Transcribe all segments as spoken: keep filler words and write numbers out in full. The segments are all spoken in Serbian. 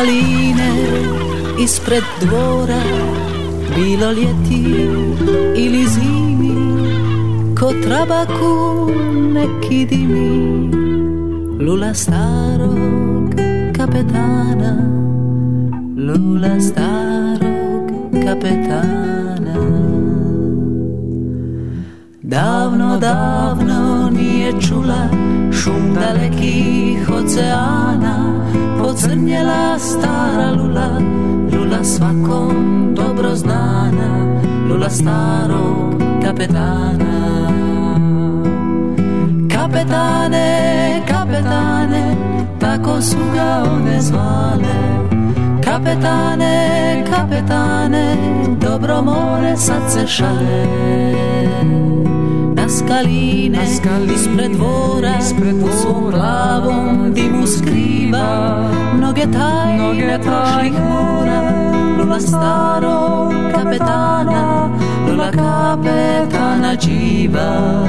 skaline ispred dvora, bilo ljeti ili zimi, ko trabaku neki dimi, lula starog kapetana, lula starog kapetana. Davno, davno nije čula šum dalekih oceana, pocrnjela stara lula, lula svakom dobro znana, lula starog kapetana. Kapetane, kapetane, tako su ga one zvale. Kapetane, kapetane, dobro more sad se šale. Na skaline, na skaline ispred dvora, ispred dvora, u svom plavom dimu skriva mnoge tajne prošlih mora. Lula starog kapetana, lula kapetana dživa.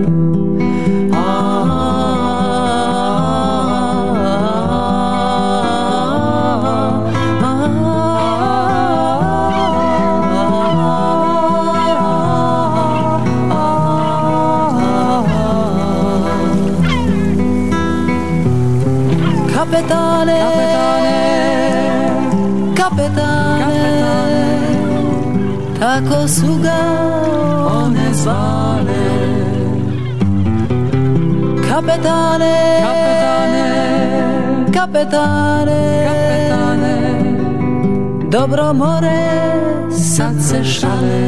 Kapetane, kapetane, kapetane, tako su ga one zvale. Kapetane, kapetane, kapetane, kapetane, dobro more sad se šale.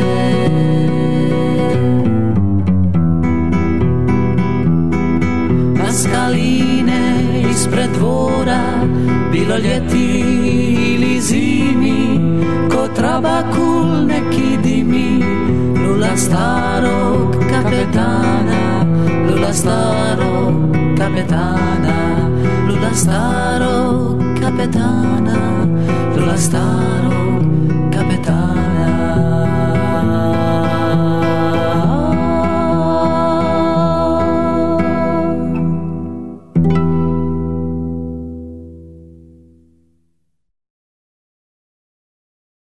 Na skaline ispred dvora, bilo ljeti ili zimi, ko trabakul neki dimi, lula starog kapetana, lula starog kapetana, lula starog kapetana, lula starog